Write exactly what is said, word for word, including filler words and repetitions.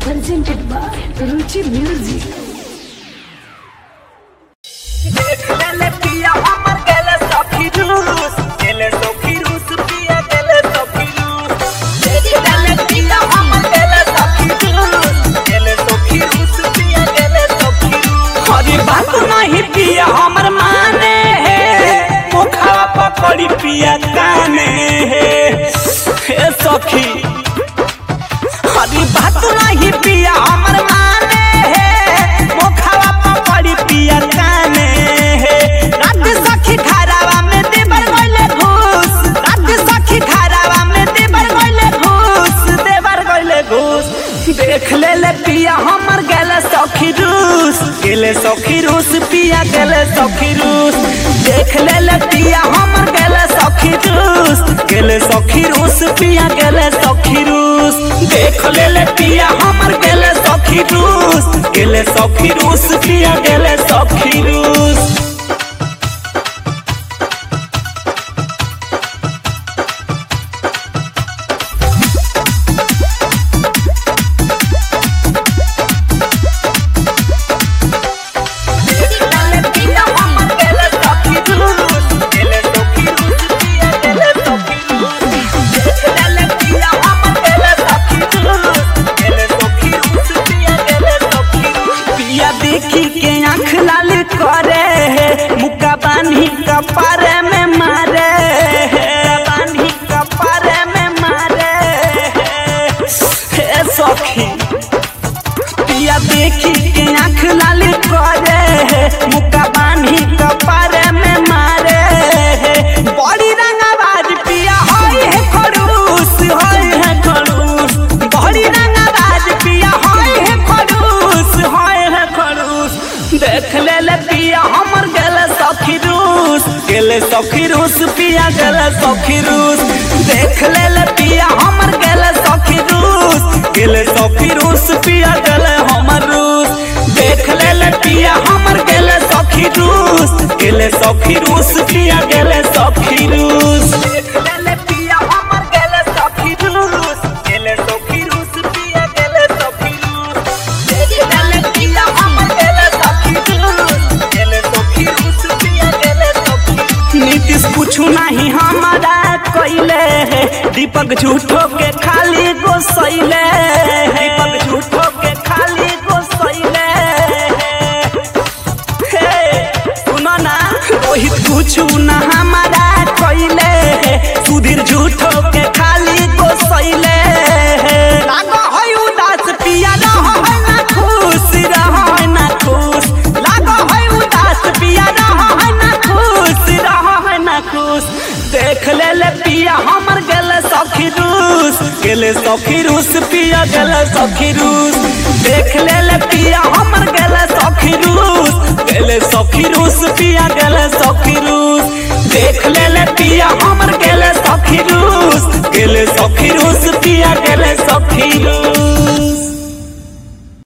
presented by Ruchi Music. हमर माने है मुखावा पकड़ी पिया काने है हे सखी हरी बात नहीं पिया हमर माने है मुखावा पकड़ी पिया काने है रात सखी घरावा में देवर गइले घूस रात सखी घरावा में देवर गइले घूस देवर गइले घूस देख ले ले पिया हमर गेले सखी रूस गेले सखी रूस पिया गेले सखी रूस देख ले ले पिया हमर गेले सखी रूस गेले सखी रूस पिया गेले सखी रूस देख ले ले पिया हमर गेले सखी रूस गेले सखी रूस पिया गेले सखी रूस देखी के आँख लाल करे है मुक्का बानी कपारे में मारे है बानी कपारे में मारे है सखी पिया देखी के आँख लाल करे है मुक्का बानी कपारे में मारे है बड़ी रंगबाज पिया होई है खड़ूस होई है खड़ूस बड़ी रंगबाज पिया होई है खड़ूस होई है खड़ूस देख ले ले पिया हमर गेले सखी रूस गेले सखी रूस पिया गेले सखी रूस देख ले ले पिया हमर गेले सखी रूस गेले सखी रूस पिया गेले हमर रूस देख ले ले पिया हमर गेले सखी रूस गेले सखी रूस पिया गेले सखी रूस देख ले ले पिया हमर गेले सखी रूस गेले सखी रूस पिया गेले सखी रूस देख ले ले पिया हमर गेले सखी रूस गेले सखी रूस पिया गेले सखी नीतीश पूछू नहीं हमारा कोइले है दीपक झूठो के खाली गोसैले दीपक झूठो के खाली गोसैले हे सुनो ना रोहित पूछू ना हमारा कोइले है सुधीर झूठो के खाली गोसैले लागो है उदास पिया रहो है ना खुश रहो है ना खुश लागो है उदास पिया रहो है ना खुश रहो है ना खुश देख ले ले पिया हमर गेले सखी रूस गेले सखी रूस पिया गेले सखी रूस देख ले ले पिया हमर गेले सखी रूस गेले सखी रूस पिया गेले सखी रूस देख ले ले पिया हमर गेले सखी रूस गेले सखी रूस पिया गेले सखी रूस।